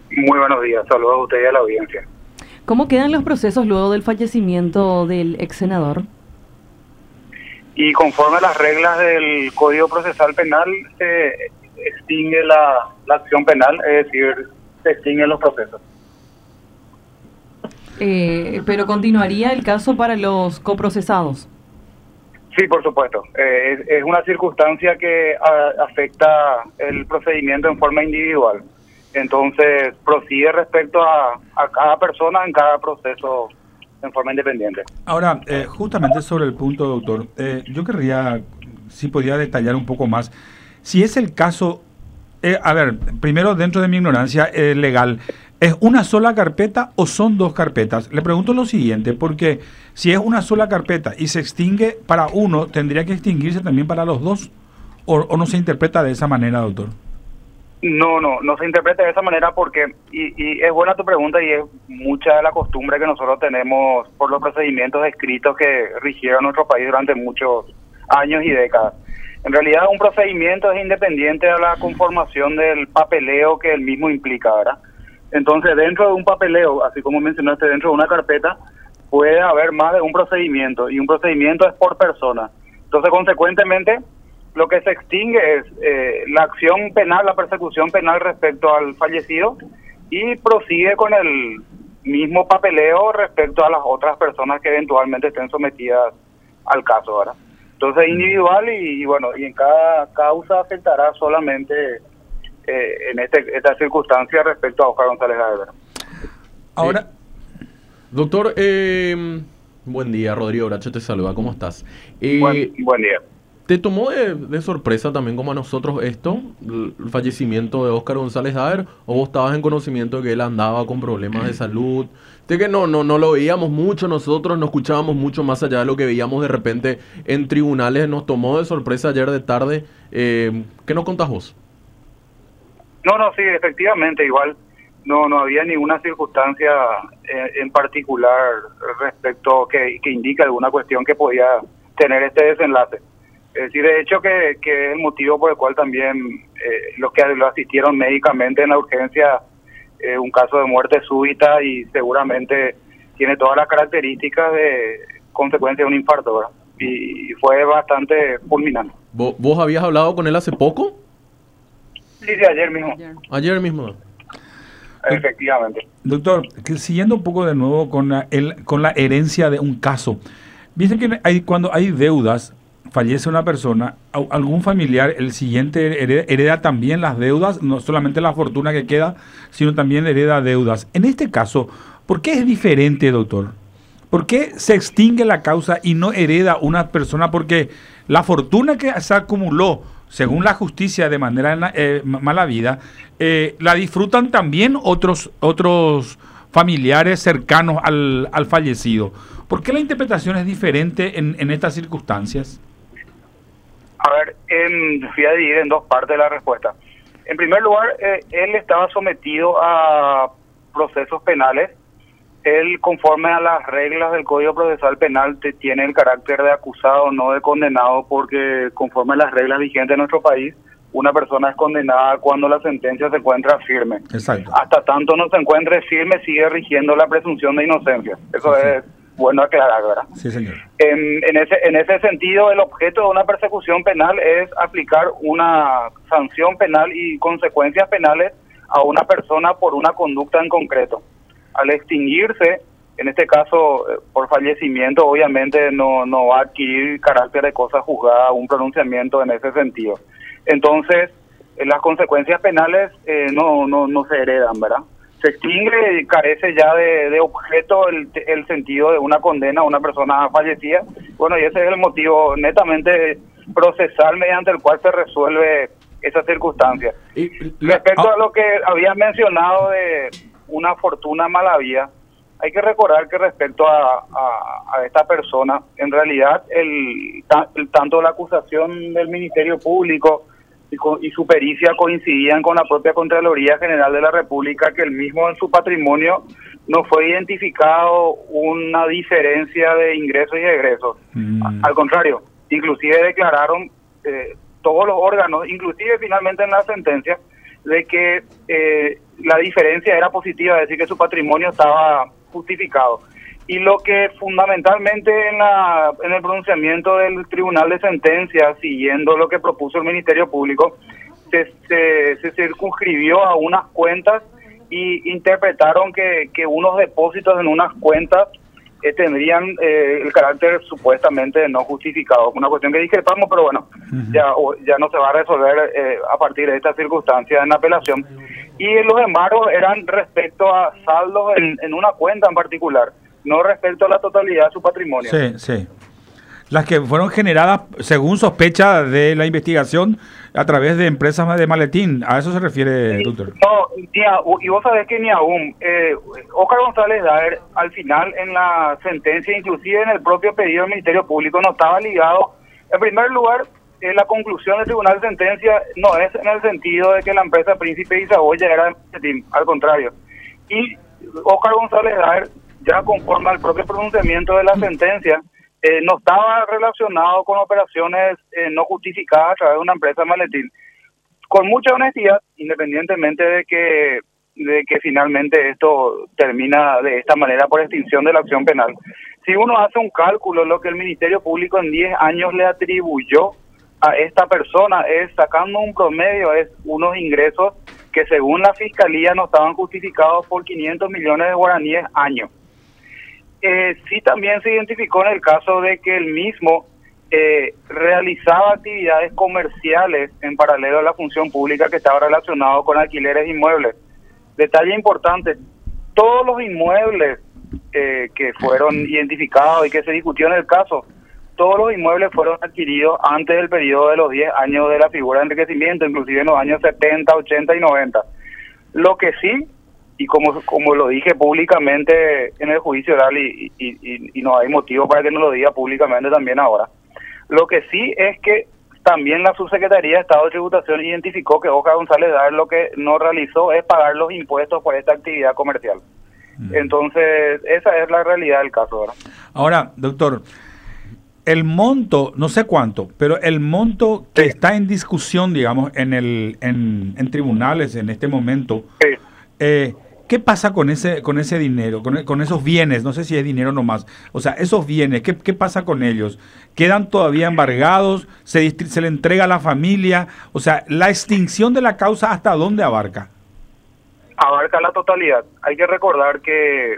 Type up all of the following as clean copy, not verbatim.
Muy buenos días, saludos a usted y a la audiencia. ¿Cómo quedan los procesos luego del fallecimiento del ex senador? Y conforme a las reglas del Código Procesal Penal, se extingue la acción penal, es decir, se extinguen los procesos. Pero continuaría el caso para los coprocesados. Sí, por supuesto. Es una circunstancia que afecta el procedimiento en forma individual. Entonces, prosigue respecto a cada persona en cada proceso en forma independiente. Ahora, justamente sobre el punto, doctor, yo querría, si podía detallar un poco más, si es el caso, a ver, primero dentro de mi ignorancia legal, ¿es una sola carpeta o son dos carpetas? Le pregunto lo siguiente, porque si es una sola carpeta y se extingue para uno, ¿tendría que extinguirse también para los dos? ¿O no se interpreta de esa manera, doctor? No se interpreta de esa manera porque, y es buena tu pregunta y es mucha de la costumbre que nosotros tenemos por los procedimientos escritos que rigieron nuestro país durante muchos años y décadas. En realidad un procedimiento es independiente de la conformación del papeleo que el mismo implica, ¿verdad? Entonces dentro de un papeleo, así como mencionaste, dentro de una carpeta puede haber más de un procedimiento y un procedimiento es por persona. Entonces consecuentemente lo que se extingue es la acción penal, la persecución penal respecto al fallecido y prosigue con el mismo papeleo respecto a las otras personas que eventualmente estén sometidas al caso, ¿verdad? Entonces individual y bueno, y en cada causa afectará solamente en esta circunstancia respecto a Oscar González Gaebra. Ahora, doctor, buen día, Rodrigo Bracho te saluda, ¿cómo estás? Buen día. ¿Te tomó de sorpresa también como a nosotros esto, el fallecimiento de Oscar González Daer, o vos estabas en conocimiento de que él andaba con problemas de salud? De que no lo veíamos mucho nosotros, no escuchábamos mucho más allá de lo que veíamos de repente en tribunales. Nos tomó de sorpresa ayer de tarde. ¿Qué nos contás vos? No, sí, efectivamente, igual no había ninguna circunstancia en particular respecto que indique alguna cuestión que podía tener este desenlace. Es decir, de hecho que es el motivo por el cual también los que lo asistieron médicamente en la urgencia, un caso de muerte súbita y seguramente tiene todas las características de consecuencia de un infarto, ¿verdad? Y fue bastante fulminante. ¿Vos habías hablado con él hace poco? Sí, ayer mismo. Ayer mismo. Efectivamente. Doctor, siguiendo un poco de nuevo con la herencia de un caso, dicen que cuando hay deudas, fallece una persona, algún familiar, el siguiente hereda también las deudas, no solamente la fortuna que queda, sino también hereda deudas. En este caso, ¿por qué es diferente, doctor? ¿Por qué se extingue la causa y no hereda una persona? Porque la fortuna que se acumuló, según la justicia de manera mala vida, la disfrutan también otros familiares cercanos al fallecido. ¿Por qué la interpretación es diferente en estas circunstancias? A ver, voy a dividir en dos partes la respuesta. En primer lugar, él estaba sometido a procesos penales. Él, conforme a las reglas del Código Procesal Penal, tiene el carácter de acusado, no de condenado, porque conforme a las reglas vigentes en nuestro país, una persona es condenada cuando la sentencia se encuentra firme. Exacto. Hasta tanto no se encuentre firme, sigue rigiendo la presunción de inocencia. Eso sí. Es bueno aclarar, ¿verdad? Sí, señor. En ese sentido, el objeto de una persecución penal es aplicar una sanción penal y consecuencias penales a una persona por una conducta en concreto. Al extinguirse, en este caso por fallecimiento, obviamente no va a adquirir carácter de cosa juzgada, un pronunciamiento en ese sentido. Entonces, las consecuencias penales no se heredan, ¿verdad? Se extingue y carece ya de objeto el sentido de una condena a una persona fallecida. Bueno, y ese es el motivo netamente procesal mediante el cual se resuelve esa circunstancia. Respecto a lo que había mencionado de una fortuna mala vida, hay que recordar que respecto a esta persona, en realidad tanto la acusación del Ministerio Público y su pericia coincidían con la propia Contraloría General de la República, que el mismo en su patrimonio no fue identificado una diferencia de ingresos y egresos. Al contrario, inclusive declararon todos los órganos, inclusive finalmente en la sentencia, de que la diferencia era positiva, es decir, que su patrimonio estaba justificado. Y lo que fundamentalmente en el pronunciamiento del Tribunal de Sentencia, siguiendo lo que propuso el Ministerio Público, se circunscribió a unas cuentas y interpretaron que unos depósitos en unas cuentas tendrían el carácter supuestamente no justificado. Una cuestión que discrepamos, pero bueno, ya no se va a resolver a partir de estas circunstancias en apelación. Y los embargos eran respecto a saldos en una cuenta en particular, no respecto a la totalidad de su patrimonio. Sí, sí. Las que fueron generadas, según sospecha de la investigación, a través de empresas de maletín. ¿A eso se refiere, doctor? No, y vos sabés que ni aún. Óscar González Daer, al final, en la sentencia, inclusive en el propio pedido del Ministerio Público, no estaba ligado. En primer lugar, la conclusión del Tribunal de Sentencia no es en el sentido de que la empresa Príncipe y Saboya era de maletín, al contrario. Y Óscar González Daer, ya conforme al propio pronunciamiento de la sentencia, no estaba relacionado con operaciones no justificadas a través de una empresa maletín. Con mucha honestidad, independientemente de que finalmente esto termina de esta manera por extinción de la acción penal, si uno hace un cálculo, lo que el Ministerio Público en 10 años le atribuyó a esta persona es, sacando un promedio, es unos ingresos que según la Fiscalía no estaban justificados por 500 millones de guaraníes año. Sí, también se identificó en el caso de que el mismo realizaba actividades comerciales en paralelo a la función pública que estaba relacionado con alquileres de inmuebles. Detalle importante, todos los inmuebles que fueron identificados y que se discutió en el caso, todos los inmuebles fueron adquiridos antes del periodo de los 10 años de la figura de enriquecimiento, inclusive en los años 70, 80 y 90. Lo que sí, y como lo dije públicamente en el juicio oral y no hay motivo para que no lo diga públicamente también ahora, lo que sí es que también la Subsecretaría de Estado de Tributación identificó que Óscar González Daer lo que no realizó es pagar los impuestos por esta actividad comercial. Entonces, esa es la realidad del caso, ¿verdad? Ahora, doctor, el monto, no sé cuánto, pero el monto que está en discusión, digamos, en tribunales en este momento, ¿qué pasa con ese dinero, con esos bienes? No sé si es dinero nomás. O sea, esos bienes, ¿qué pasa con ellos? ¿Quedan todavía embargados? ¿Se le entrega a la familia? O sea, ¿la extinción de la causa hasta dónde abarca? Abarca la totalidad. Hay que recordar que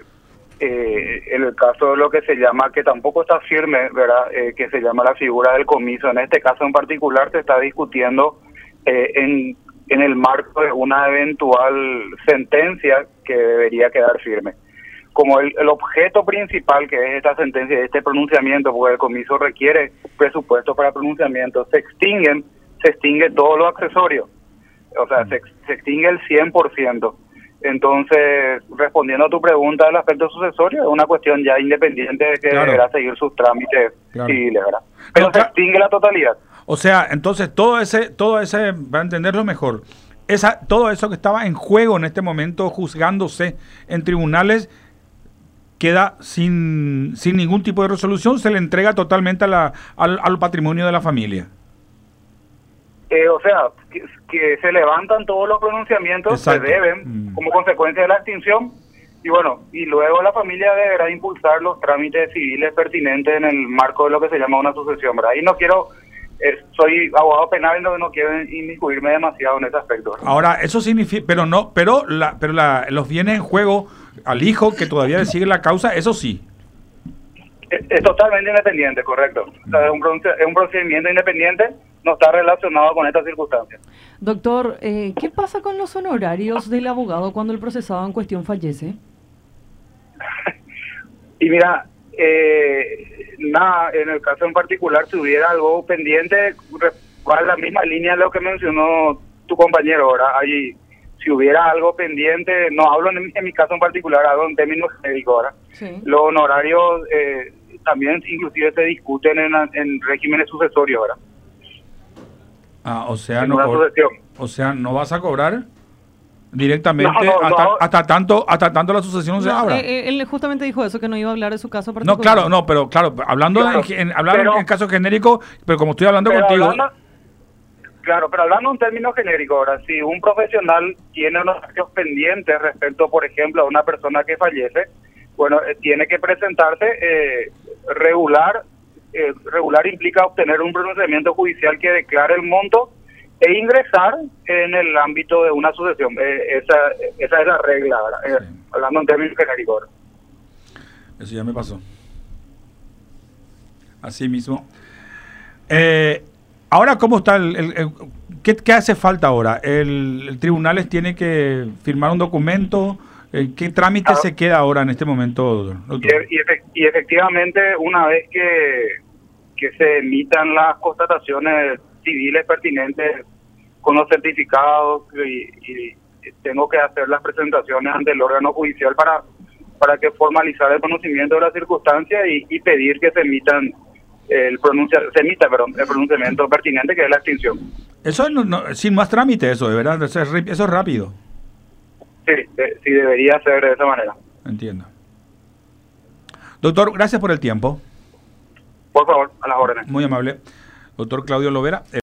en el caso de lo que se llama, que tampoco está firme, ¿verdad? Que se llama la figura del comiso. En este caso en particular se está discutiendo en el marco de una eventual sentencia que debería quedar firme. Como el objeto principal que es esta sentencia, este pronunciamiento, porque el comiso requiere presupuesto para pronunciamiento, se extingue todo lo accesorio, o sea, se extingue el 100%. Entonces, respondiendo a tu pregunta del aspecto sucesorio, es una cuestión ya independiente de que deberá seguir sus trámites civiles, ¿verdad? Pero se extingue la totalidad. O sea, entonces todo ese, para entenderlo mejor, todo eso que estaba en juego en este momento juzgándose en tribunales queda sin ningún tipo de resolución, se le entrega totalmente al patrimonio de la familia. O sea, que se levantan todos los pronunciamientos, se deben como consecuencia de la extinción, y bueno, y luego la familia deberá impulsar los trámites civiles pertinentes en el marco de lo que se llama una sucesión, ¿verdad? Y no quiero, soy abogado penal y no quiero inmiscuirme demasiado en ese aspecto, ¿verdad? Ahora, eso significa, pero los bienes en juego al hijo que todavía le sigue la causa, eso sí. Es totalmente independiente, correcto. O sea, es un procedimiento independiente, no está relacionado con estas circunstancias. Doctor, ¿qué pasa con los honorarios del abogado cuando el procesado en cuestión fallece? Y mira, nada, en el caso en particular, si hubiera algo pendiente, va en la misma línea de lo que mencionó tu compañero, ahora allí. Si hubiera algo pendiente, no hablo en mi caso en particular, hablo en términos médicos ahora. Sí. Los honorarios también inclusive se discuten en regímenes sucesorios ahora. O sea, no vas a cobrar directamente hasta tanto la sucesión se abra. Él justamente dijo eso, que no iba a hablar de su caso particular. Hablando en caso genérico, pero como estoy hablando contigo... Claro, pero hablando en términos genéricos, ahora, si un profesional tiene unos actos pendientes respecto, por ejemplo, a una persona que fallece, bueno, tiene que presentarse regular. Regular implica obtener un pronunciamiento judicial que declare el monto e ingresar en el ámbito de una sucesión. Esa es la regla, ¿verdad? Sí. Hablando en términos genéricos. Eso ya me pasó. Así mismo. Ahora, ¿cómo está ¿qué hace falta ahora? ¿El tribunal tiene que firmar un documento? ¿Qué trámite se queda ahora en este momento, doctor? Y efectivamente, una vez que se emitan las constataciones civiles pertinentes con los certificados y tengo que hacer las presentaciones ante el órgano judicial para que formalizar el conocimiento de las circunstancias y pedir que se emitan el pronunciamiento pertinente, que es la extinción. Eso sin más trámite, eso, de verdad, eso es rápido. Sí, debería ser de esa manera. Entiendo. Doctor, gracias por el tiempo. Por favor, a las órdenes. Muy amable. Doctor Claudio Lovera.